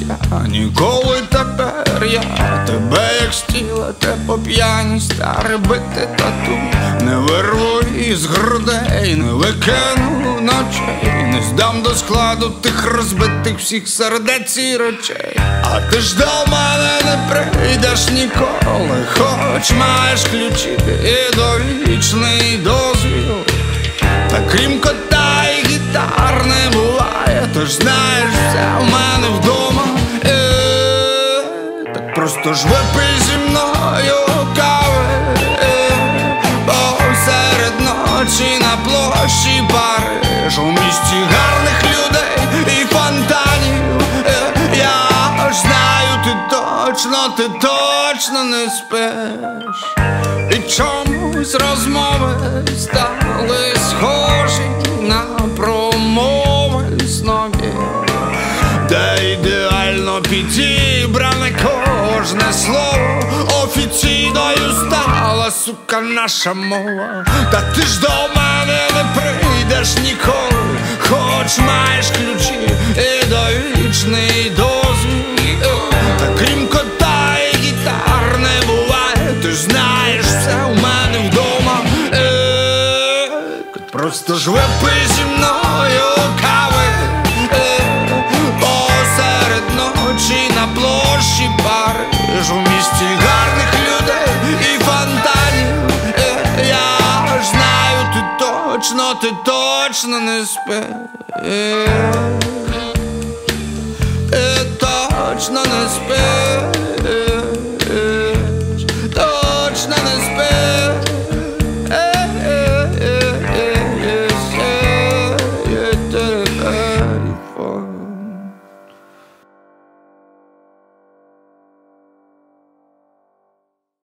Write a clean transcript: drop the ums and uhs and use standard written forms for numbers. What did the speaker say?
життя. Ніколи тепер я тебе, як стіла, те по п'яні старе бити тату. Не вирву із грудей, не викину ночей, не здам до складу тих розбитих всіх сердець і речей. А ти ж до мене не прийдеш ніколи, хоч маєш ключі і довічний дозвіл. Та крім кота і гітар не буває, ти ж знаєш, все в мене вдома. Так просто ж випий зі мною кави посеред ночі на площі Париж, у місті гарних людей і фонтанів. Я ж знаю, ти точно не спиш. І чомусь розмови стали схожі на промови снові, де ідеально підібране кожне слово. Офіційною стала, сука, наша мова. Та ти ж до мене не прийдеш ніколи, хоч маєш ключі і довічний дозвіл. Та крім кота і гітар не буває, ти ж знаєш, все у мене вдома. Просто ж випий зі мною кави посеред ночі на площі Париж, у місті гарних людей і фонтанів. Я ж знаю, ти точно не спиш. Точно не спиш.